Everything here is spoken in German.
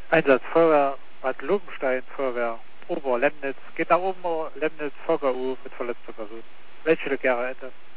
Einsatz Feuerwehr Bad Lobenstein, Feuerwehr Ober-Lemnitz. Geht nach oben Lemnitz, Vogau mit verletzter Person. Welche Legere hätte?